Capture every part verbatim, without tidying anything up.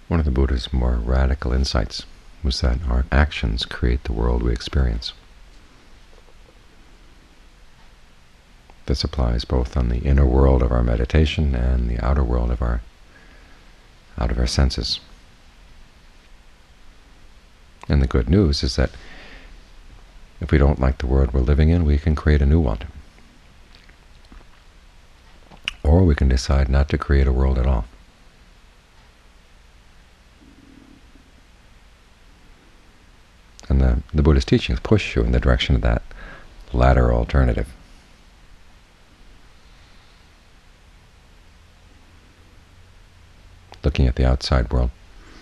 One of the Buddha's more radical insights was that our actions create the world we experience. This applies both on the inner world of our meditation and the outer world of our out of our senses. And the good news is that if we don't like the world we're living in, we can create a new one. Or we can decide not to create a world at all. And the, the Buddha's teachings push you in the direction of that latter alternative. Looking at the outside world,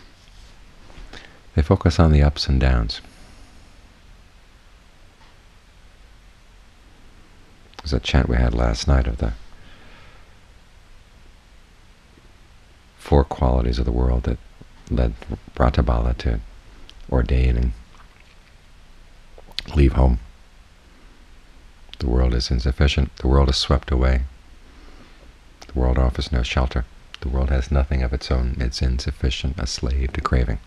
they focus on the ups and downs. There's a chant we had last night of the four qualities of the world that led Ratabala to ordain and leave home. The world is insufficient. The world is swept away. The world offers no shelter. The world has nothing of its own. It's insufficient, a slave to craving.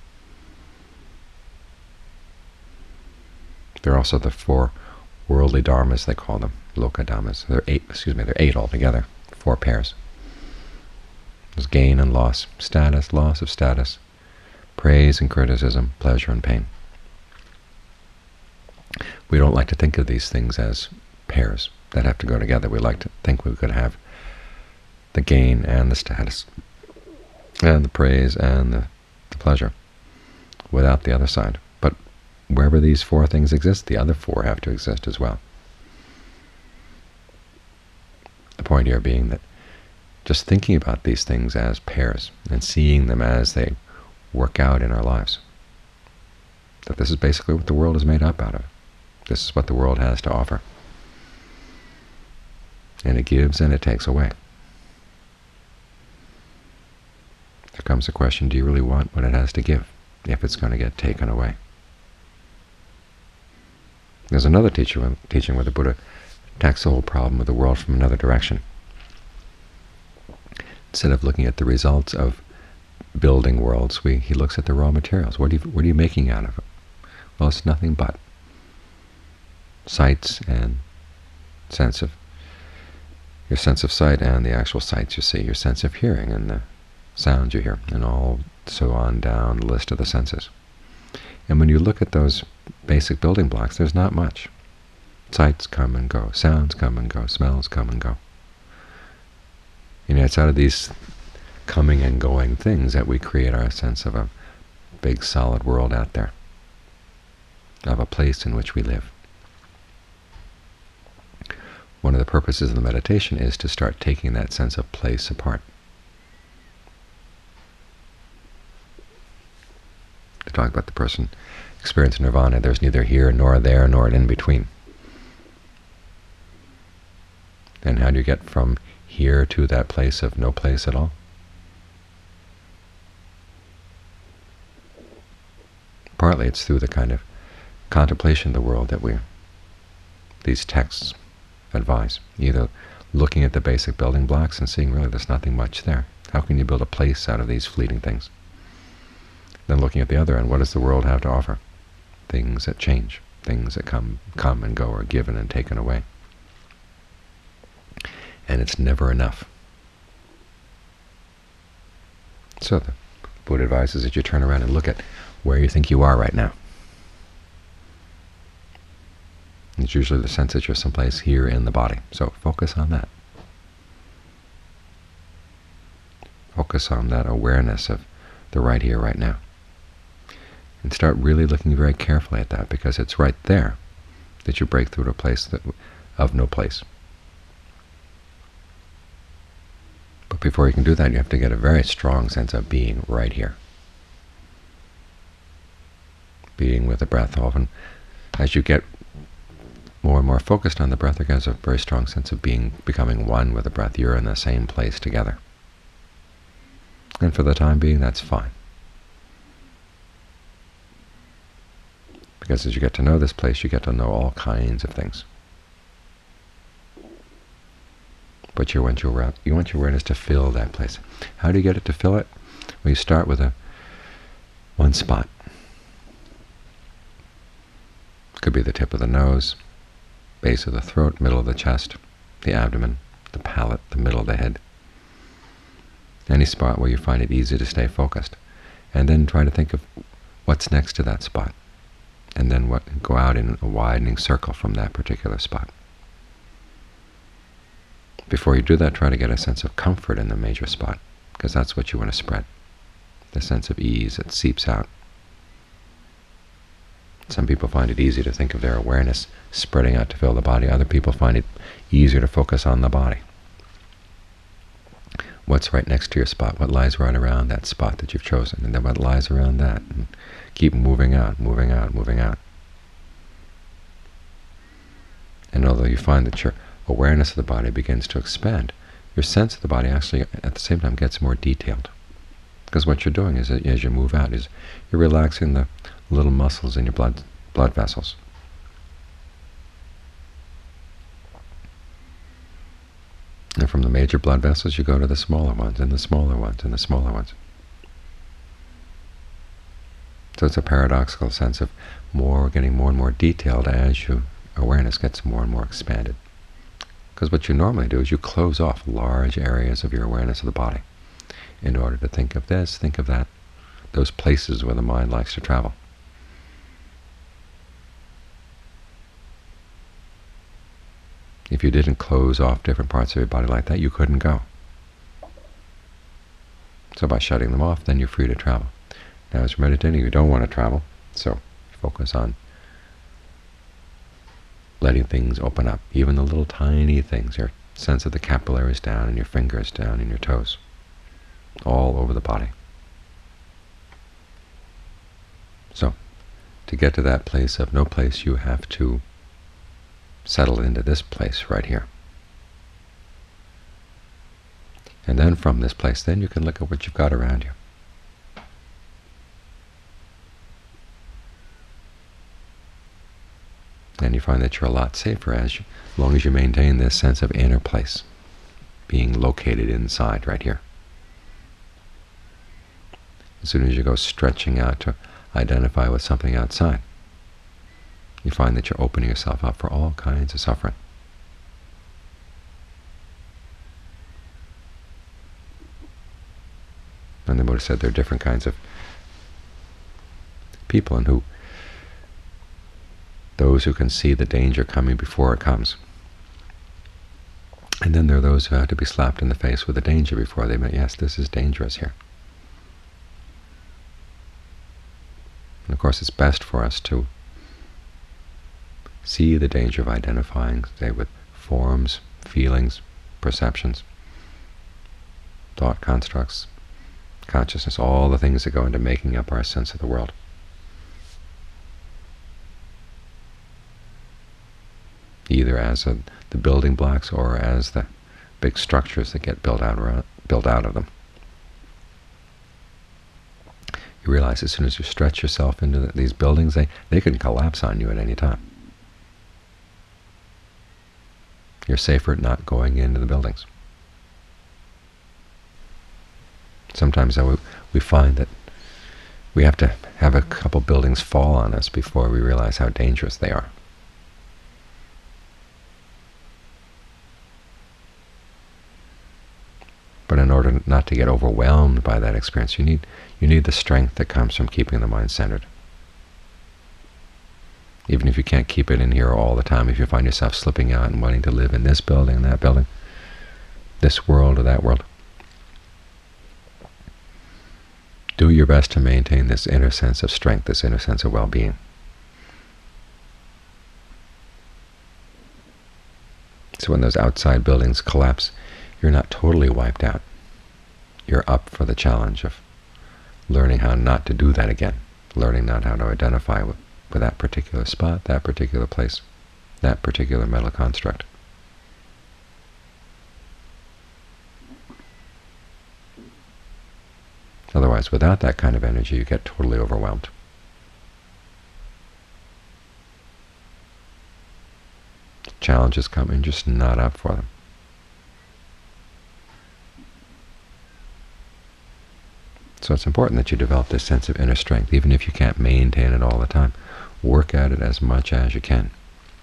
There are also the four worldly dharmas, they call them, loka dhammas. There are eight, excuse me, there are eight altogether, four pairs. There's gain and loss, status, loss of status, praise and criticism, pleasure and pain. We don't like to think of these things as pairs that have to go together. We like to think we could have the gain and the status, and the praise and the, the pleasure, without the other side. But wherever these four things exist, the other four have to exist as well. The point here being that just thinking about these things as pairs and seeing them as they work out in our lives, that this is basically what the world is made up out of. This is what the world has to offer. And it gives and it takes away. There comes the question, do you really want what it has to give if it's going to get taken away? There's another teacher, teaching where the Buddha attacks the whole problem of the world from another direction. Instead of looking at the results of building worlds, we, he looks at the raw materials. What are, you, what are you making out of it? Well, it's nothing but sights and sense of your sense of sight and the actual sights you see, your sense of hearing and the sounds you hear, and all so on down the list of the senses. And when you look at those basic building blocks, there's not much. Sights come and go, sounds come and go, smells come and go. And it's out of these coming and going things that we create our sense of a big solid world out there, of a place in which we live. One of the purposes of the meditation is to start taking that sense of place apart. To talk about the person experiencing nirvana, there's neither here nor there nor an in-between. And how do you get from here to that place of no place at all? Partly it's through the kind of contemplation of the world that we, these texts advise, either looking at the basic building blocks and seeing really there's nothing much there. How can you build a place out of these fleeting things? Then looking at the other end, what does the world have to offer? Things that change, things that come, come and go, are given and taken away. And it's never enough. So the Buddha advises that you turn around and look at where you think you are right now. It's usually the sense that you're someplace here in the body. So focus on that. Focus on that awareness of the right here, right now. And start really looking very carefully at that, because it's right there that you break through to a place that, of no place. But before you can do that, you have to get a very strong sense of being right here. Being with the breath. Often, as you get more and more focused on the breath, there comes a very strong sense of being, becoming one with the breath. You're in the same place together. And for the time being, that's fine. Because as you get to know this place, you get to know all kinds of things. But you want your you want your awareness to fill that place. How do you get it to fill it? Well, you start with a one spot. Could be the tip of the nose, base of the throat, middle of the chest, the abdomen, the palate, the middle of the head. Any spot where you find it easy to stay focused. And then try to think of what's next to that spot, and then what, go out in a widening circle from that particular spot. Before you do that, try to get a sense of comfort in the major spot, because that's what you want to spread, the sense of ease that seeps out. Some people find it easy to think of their awareness spreading out to fill the body. Other people find it easier to focus on the body. What's right next to your spot? What lies right around that spot that you've chosen? And then what lies around that? And keep moving out, moving out, moving out. And although you find that your awareness of the body begins to expand, your sense of the body actually at the same time gets more detailed. Because what you're doing is, as you move out, is you're relaxing the little muscles in your blood blood vessels. And from the major blood vessels, you go to the smaller ones, and the smaller ones, and the smaller ones. So it's a paradoxical sense of more, getting more and more detailed as your awareness gets more and more expanded. Because what you normally do is you close off large areas of your awareness of the body in order to think of this, think of that, those places where the mind likes to travel. If you didn't close off different parts of your body like that, you couldn't go. So by shutting them off, then you're free to travel. Now as you're meditating, you don't want to travel, so focus on letting things open up, even the little tiny things, your sense of the capillaries down, and your fingers down, and your toes, all over the body. So, to get to that place of no place, you have to settle into this place right here. And then from this place, then you can look at what you've got around you. And you find that you're a lot safer as, you, as long as you maintain this sense of inner place, being located inside right here. As soon as you go stretching out to identify with something outside, you find that you're opening yourself up for all kinds of suffering. And the Buddha said there are different kinds of people, and who those who can see the danger coming before it comes. And then there are those who have to be slapped in the face with the danger before they admit, yes, this is dangerous here. And of course it's best for us to see the danger of identifying, say, with forms, feelings, perceptions, thought constructs, consciousness, all the things that go into making up our sense of the world. Either as a, the building blocks or as the big structures that get built out around, built out of them. You realize as soon as you stretch yourself into the, these buildings, they, they can collapse on you at any time. You're safer not going into the buildings. Sometimes though, we find that we have to have a couple buildings fall on us before we realize how dangerous they are. But in order not to get overwhelmed by that experience, you need you need the strength that comes from keeping the mind centered. Even if you can't keep it in here all the time, if you find yourself slipping out and wanting to live in this building, that building, this world or that world, do your best to maintain this inner sense of strength, this inner sense of well-being. So when those outside buildings collapse, you're not totally wiped out. You're up for the challenge of learning how not to do that again, learning not how to identify with, with that particular spot, that particular place, that particular mental construct. Otherwise, without that kind of energy, you get totally overwhelmed. Challenges come and you're just not up for them. So it's important that you develop this sense of inner strength, even if you can't maintain it all the time. Work at it as much as you can.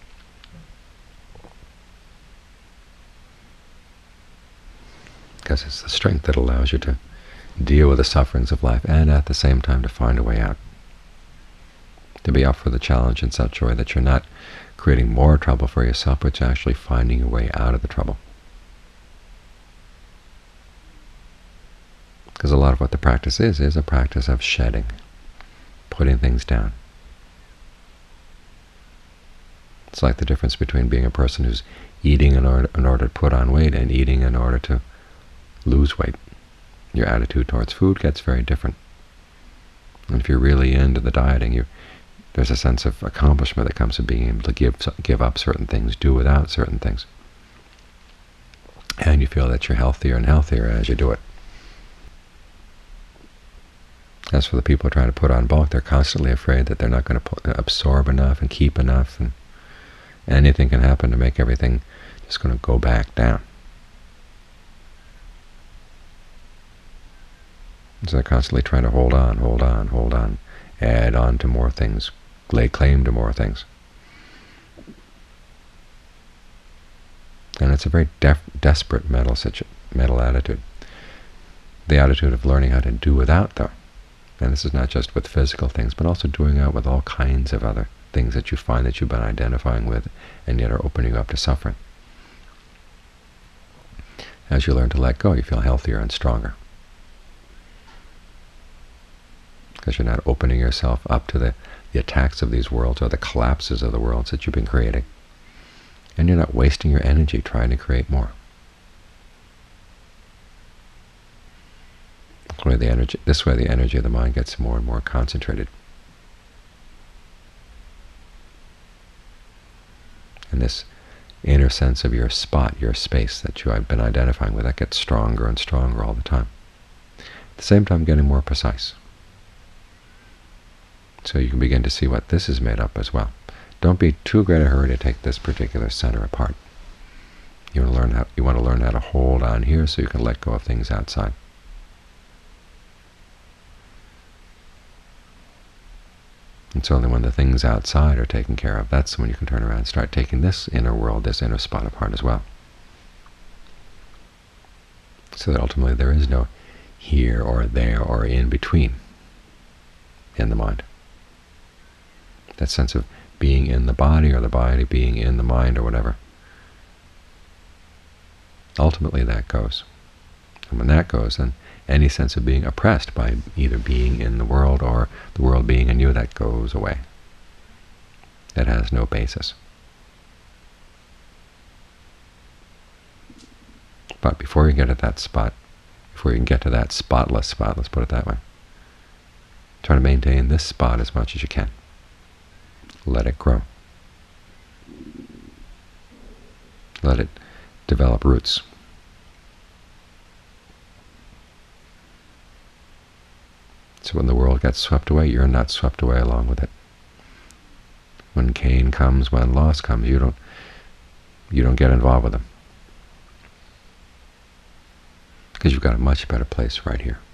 Because it's the strength that allows you to deal with the sufferings of life and at the same time to find a way out. To be up for the challenge in such a way that you're not creating more trouble for yourself, but you're actually finding a way out of the trouble. Because a lot of what the practice is, is a practice of shedding, putting things down. It's like the difference between being a person who's eating in order, in order to put on weight and eating in order to lose weight. Your attitude towards food gets very different. And if you're really into the dieting, you, there's a sense of accomplishment that comes from being able to give, give up certain things, do without certain things. And you feel that you're healthier and healthier as you do it. As for the people trying to put on bulk, they're constantly afraid that they're not going to absorb enough and keep enough, and anything can happen to make everything just going to go back down. So they're constantly trying to hold on, hold on, hold on, add on to more things, lay claim to more things. And it's a very def desperate mental, mental attitude. The attitude of learning how to do without, though. And this is not just with physical things, but also doing out with all kinds of other things that you find that you've been identifying with and yet are opening you up to suffering. As you learn to let go, you feel healthier and stronger. Because you're not opening yourself up to the, the attacks of these worlds or the collapses of the worlds that you've been creating. And you're not wasting your energy trying to create more. The energy, this way the energy of the mind gets more and more concentrated. And this inner sense of your spot, your space that you have been identifying with, that gets stronger and stronger all the time. At the same time getting more precise. So you can begin to see what this is made up as well. Don't be too great a hurry to take this particular center apart. You want to learn how, you want to learn how to hold on here so you can let go of things outside. It's only when the things outside are taken care of, that's when you can turn around and start taking this inner world, this inner spot apart as well. So that ultimately there is no here or there or in between in the mind. That sense of being in the body or the body being in the mind or whatever, ultimately that goes. And when that goes, then any sense of being oppressed by either being in the world or the world being in you, that goes away. That has no basis. But before you get at that spot, before you can get to that spotless spot, let's put it that way, try to maintain this spot as much as you can. Let it grow. Let it develop roots. So when the world gets swept away, you're not swept away along with it. When gain comes, when loss comes, you don't you don't get involved with them. Because you've got a much better place right here.